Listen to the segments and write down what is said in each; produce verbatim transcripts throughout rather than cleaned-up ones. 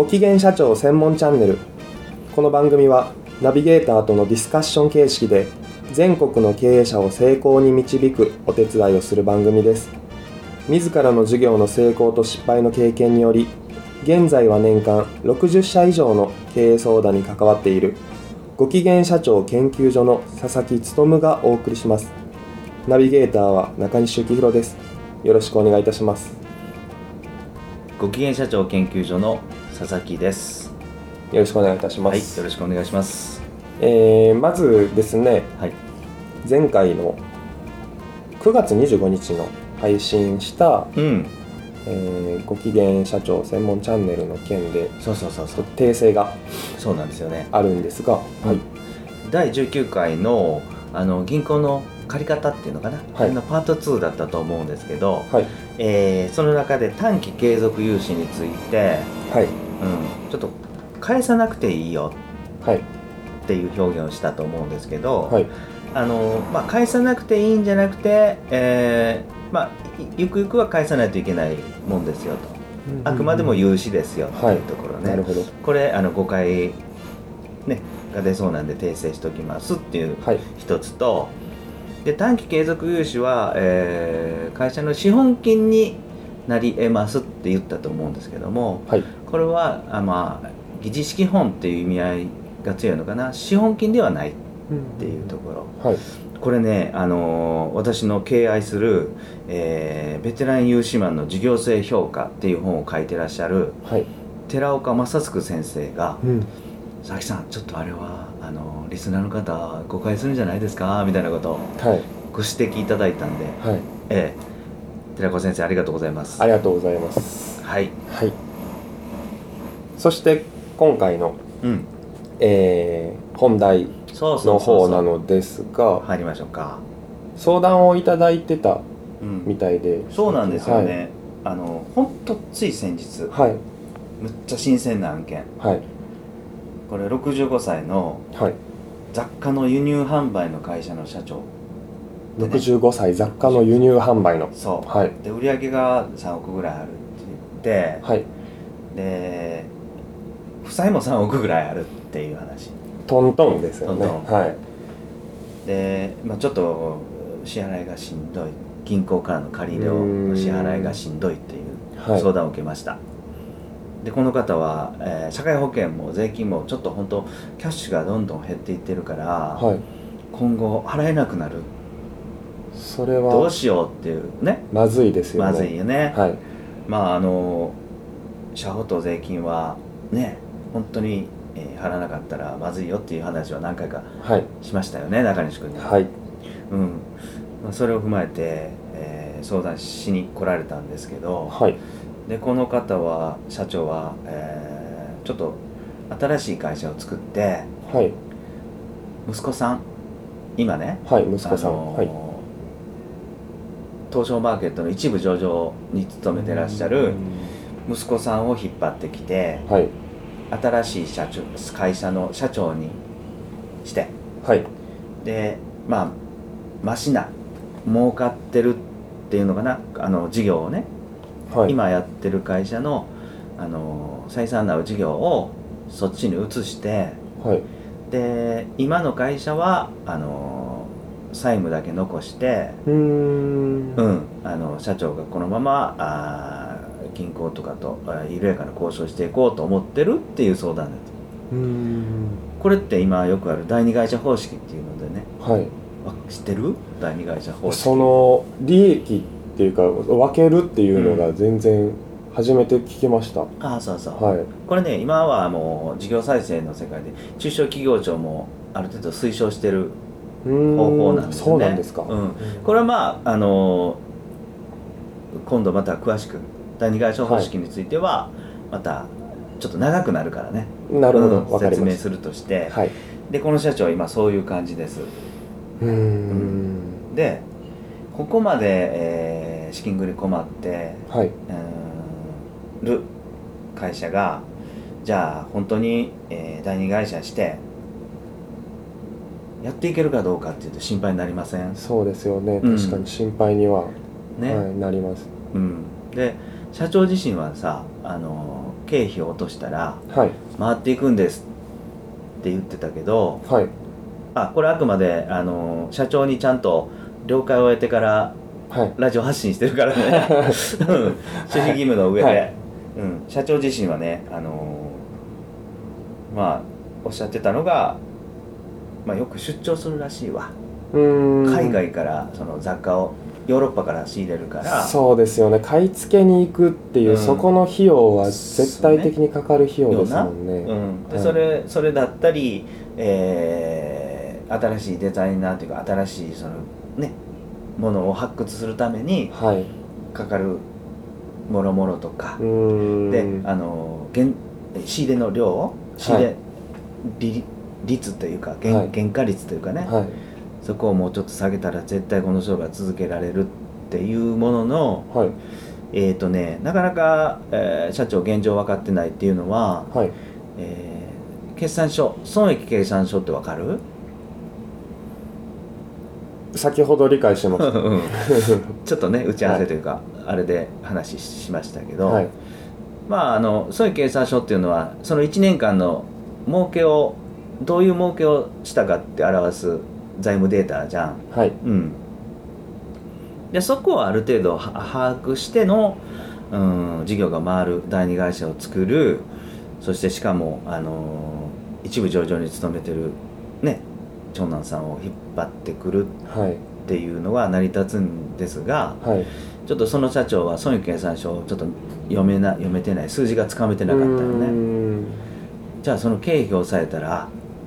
ご機嫌社長専門チャンネル。この番組はナビゲーターとのディスカッション形式で全国の経営者を成功に導くお手伝いをする番組です。自らの事業の成功と失敗の経験により、現在は年間ろくじゅっしゃ以上の経営相談に関わっているご機嫌社長研究所の佐々木勉がお送りします。ナビゲーターは中西幸宏です。よろしくお願いいたします。 ご機嫌社長研究所の佐々木です。 よろしくお願いいたします。 はい、よろしくお願いします。 えー、まずですね、 はい、 前回のくがつにじゅうごにちの配信した、 うんえー、ご機嫌社長専門チャンネルの件でそうそうそうそう訂正がそうなんですよね。 あるんですが、はい、 だいじゅうきゅうかいの、あの銀行の借り方っていうのかな、 はい、 のパートツーだったと思うんですけど、 はいえー、その中で短期継続融資について、 はいうん、ちょっと返さなくていいよはいっていう表現をしたと思うんですけど、 はいあのまあ、返さなくていいんじゃなくて、えーまあ、ゆくゆくは返さないといけないもんですよと、あくまでも融資ですよっていうところね、 なるほど。 これあの誤解、ね、が出そうなんで訂正しておきますっていう一つと、はい、で短期継続融資は、えー、会社の資本金になり得ますって言ったと思うんですけども、はい、これはあ、まあ、疑似資本っていう意味合いが強いのかな、資本金ではないっていうところ、はい、これね、あのー、私の敬愛する、えー、ベテラン融資マンの事業性評価っていう本を書いてらっしゃる、はい、寺岡正嗣先生が、うん、佐々木さんちょっとあれはあのリスナーの方誤解するんじゃないですかみたいなことをご指摘いただいたんで、はい、えー、寺岡先生ありがとうございます。 ありがとうございます。 はい、 はい、そして今回の、うんえー、本題の方なのですが、 入りましょうか。 相談をいただいてたみたいで、 うん、そうなんですよね、はい、あのほんとつい先日、はい、むっちゃ新鮮な案件、はい、これろくじゅうごさいの雑貨の輸入販売の会社の社長、ね、 ろくじゅうごさい雑貨の輸入販売のそう、はい、で売上がさんおくぐらいあるって言って、はい、で負債もさんおくぐらいあるっていう話、 トントンですよね。 トントン、はい、で、まあ、ちょっと支払いがしんどい、銀行からの借り入れの支払いがしんどいっていう相談を受けました。はい、でこの方は、えー、社会保険も税金もちょっと本当キャッシュがどんどん減っていってるから、はい、今後払えなくなる、 それはどうしようっていうね、 まずいですよね。 まずいよね。はい、まああの社保と税金はね本当に、えー、払わなかったらまずいよっていう話は何回かしましたよね、はい、中西君に。はい、うん、まあ、それを踏まえて、えー、相談しに来られたんですけど、はい、でこの方は社長は、えー、ちょっと新しい会社を作って、はい、息子さん今ね、はい、息子さん、あのーはい、東証マーケットの一部上場に勤めてらっしゃる息子さんを引っ張ってきて、はい、新しい社長会社の社長にして、はい、でまあマシな儲かってるっていうのかな、あの事業をね、はい、今やってる会社のあの採算な事業をそっちに移して、はい、で今の会社はあの債務だけ残して、うーん、うん、あの社長がこのままあ銀行とかと緩やかな交渉していこうと思ってるっていう相談だと。うーん、これって今よくある第二会社方式っていうのでね、はい、知ってる？第二会社方式。 その利益っていうか分けるっていうのが全然初めて聞きました。うん、 ああそうそう、はい、これね今はもう事業再生の世界で中小企業庁もある程度推奨してる方法なんですよね。 そうなんですか。 うん、これはまああの今度また詳しく第二会社方式についてはまたちょっと長くなるからね、 なるほど、 うん、説明するとして、はい、でこの社長は今そういう感じです。うーん、うん、でここまで、えー、資金繰り困って、はい、うーんる会社がじゃあ本当に、えー、第二会社してやっていけるかどうかっていうと心配になりません？ そうですよね、確かに心配には、ね、はい、なります。 うん、で社長自身はさ、あの経費を落としたら、はい、回っていくんですって言ってたけど、はい、あこれあくまであの社長にちゃんと了解を得てからラジオ発信してるからね、はい、守秘義務の上で、はい、うん、社長自身はね、あのまあおっしゃってたのが、まあ、よく出張するらしいわ。うーん、海外からその雑貨をヨーロッパから仕入れるから。 そうですよね、買い付けに行くっていう、うん、そこの費用は絶対的にかかる費用ですもんね。 うん、で、はい、それそれだったり、えー、新しいデザイナーというか新しいそのねものを発掘するためにかかるもろもろとか、はい、であの原仕入れの量仕入れ、はい、率というか 原,、はい、原価率というかね、はい、そこをもうちょっと下げたら絶対この商売続けられるっていうものの、はい、えっ、ー、とねなかなか、えー、社長現状分かってないっていうのは、はい、えー、決算書損益計算書って分かる？ 先ほど理解してます、うん、 ちょっとね打ち合わせというか、はい、あれで話しましたけど、はい、まああの損益計算書っていうのはそのいちねんかんの儲けをどういう儲けをしたかって表す財務データじゃん、はい、うん、でそこをある程度把握しての、うん、事業が回る第二会社を作る、そしてしかも、あのー、一部上場に勤めてるね長男さんを引っ張ってくるっていうのは成り立つんですが、はい、ちょっとその社長は損益計算書をちょっと読めな読めてない、数字がつかめてなかったよね。じゃあその経費を抑えたら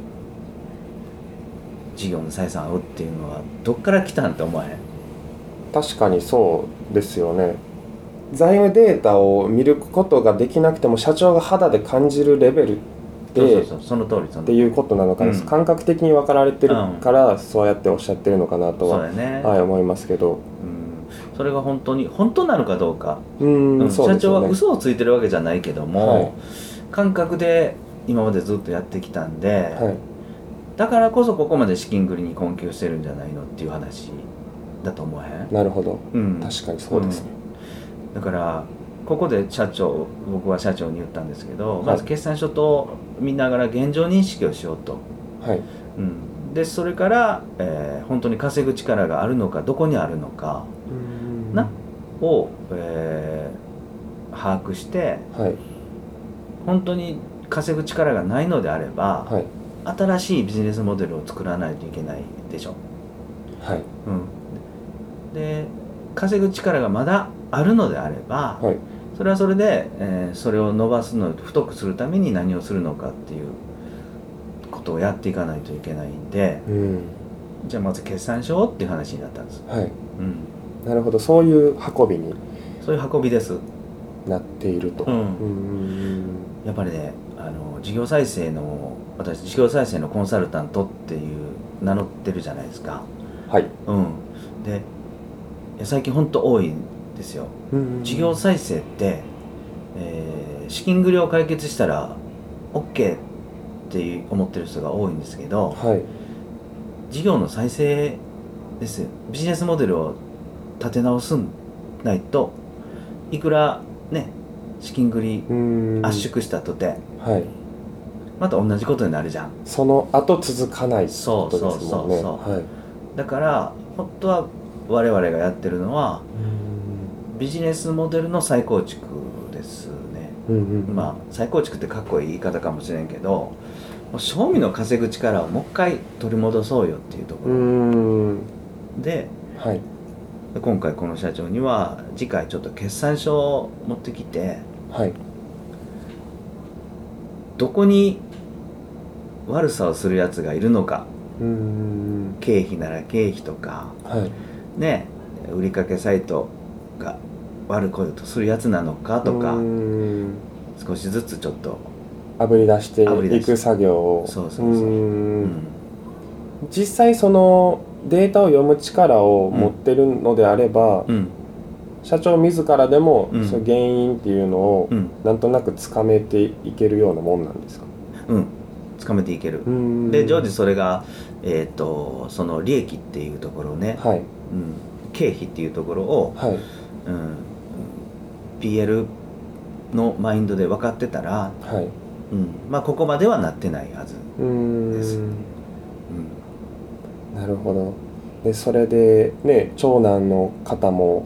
事業の採算合うっていうのはどっから来たんって思わへん？ 確かにそうですよね。財務データを見ることができなくても社長が肌で感じるレベルでそうそうそうその通りっていうことなのかな、うん、感覚的に分かられてるからそうやっておっしゃってるのかなとは、うんね、はい、思いますけど、うん、 それが本当に本当なのかどうか、うん、うん、社長は嘘をついてるわけじゃないけども、はい、感覚で今までずっとやってきたんで、はい、だからこそここまで資金繰りに困窮してるんじゃないのっていう話だと思わへん？ なるほど、うん、確かにそうですね、 うん、だからここで社長僕は社長に言ったんですけど、はい、まず決算書と見ながら現状認識をしようと、はい、うん、でそれから、えー、本当に稼ぐ力があるのかどこにあるのかなを、えー、把握して、はい、本当に稼ぐ力がないのであれば、はい、新しいビジネスモデルを作らないといけないでしょ、はい、うん、で稼ぐ力がまだあるのであれば、はい、それはそれで、えー、それを伸ばすの太くするために何をするのかっていうことをやっていかないといけないんで、うん、じゃあまず決算書っていう話になったんです、はい、うん、 なるほど、そういう運びにそういう運びですなっていると、うん、うんやっぱりねあの事業再生の私事業再生のコンサルタントっていう名乗ってるじゃないですか、はい、うん、で最近本当多いんですよ、うんうんうん、事業再生って、えー、資金繰りを解決したら OK って思ってる人が多いんですけど、はい、事業の再生ですよ。ビジネスモデルを立て直すんないといくらね資金繰り圧縮したとて、はい、また同じことになるじゃん。 その後続かないってことですもんね。そうそうそうそう、はい、だから本当は我々がやってるのはビジネスモデルの再構築ですね、うんうん、まあ再構築ってかっこいい言い方かもしれんけど賞味の稼ぐ力をもう一回取り戻そうよっていうところで、はい、今回この社長には次回ちょっと決算書を持ってきて、はい、どこに悪さをするやつがいるのか、うーん経費なら経費とか、はい、ね、売掛サイトが悪いことするやつなのかとか、うーん少しずつちょっとあぶり出していく作業を、そうそうそう、うーん、うん、実際そのデータを読む力を持ってるのであれば、うん、社長自らでもその原因っていうのをなんとなくつかめていけるようなもんなんですか？ うん、つかめていける。で常時それが、えー、とその利益っていうところね、はい、うん、経費っていうところを、はい、うん、ピーエルのマインドで分かってたら、はいうんまあ、ここまではなってないはずです。うん、 うん、なるほど。でそれでね長男の方も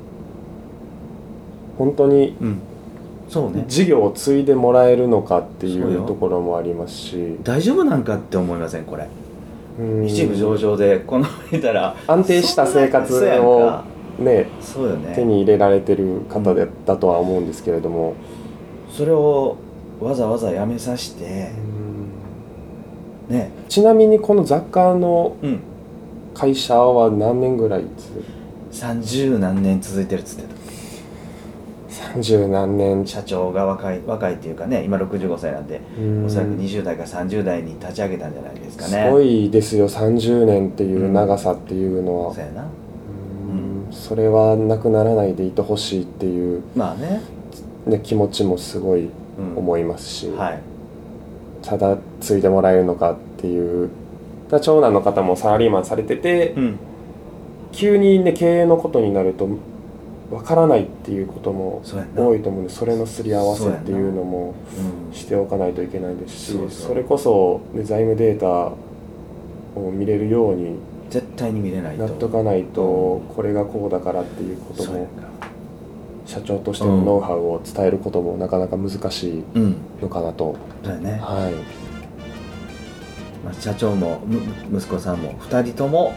本当に、うんそうね、事業を継いでもらえるのかっていうところもありますし、 大丈夫なんかって思いませんこれ。一部上場でこの見たら安定した生活をねそうよね手に入れられてる方だったとは思うんですけれども、 それをわざわざやめさせて、 ね、ちなみにこの雑貨の会社は何年ぐらい続いてる？ さんじゅうなんねん続いてるっつってた。 さんじゅうなんねん。 社長が若い若いっていうかね今ろくじゅうごさいなんでおそらくにじゅう代かさんじゅう代に立ち上げたんじゃないですかね。 すごいですよさんじゅうねんっていう長さっていうのは、うん、 そうやな、 うん、それはなくならないでいてほしいっていう、 まあねね、気持ちもすごい思いますし、 うんはい、 ただ継いでもらえるのかっていう。だ長男の方もサラリーマンされてて、うん、急にね経営のことになるとわからないっていうことも多いと思うんで、それのすり合わせっていうのもしておかないといけないですし、うん、それこそ、ね、財務データを見れるように絶対に見れないとなっとかないと、これがこうだからっていうことも社長としてのノウハウを伝えることもなかなか難しいのかなと、うん、 そうだね、 はいまあ、社長も息子さんもふたりとも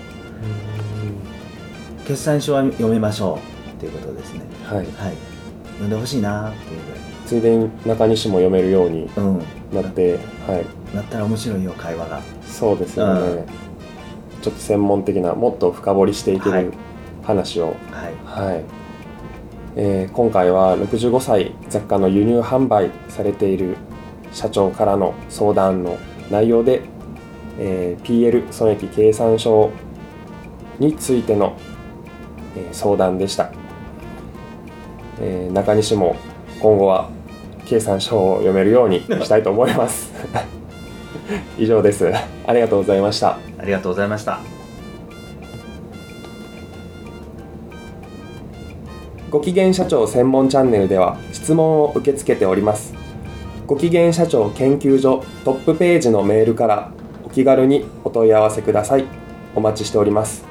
決算書は読めましょうっていうことですね。はい、はい、読んでほしいなっていうぐらい。 ついでに中西も読めるようになって、うんはい、 なったら面白いよ会話が。 そうですよね、うん、ちょっと専門的なもっと深掘りしていける話を、はいはいえー、今回はろくじゅうごさい雑貨の輸入販売されている社長からの相談の内容で、えー、ピーエル 損益計算書についての、えー、相談でした。えー、中西も今後は計算書を読めるようにしたいと思います以上です。ありがとうございました。 ありがとうございました。 ごきげん社長専門チャンネルでは質問を受け付けております。ごきげん社長研究所トップページのメールからお気軽にお問い合わせください。お待ちしております。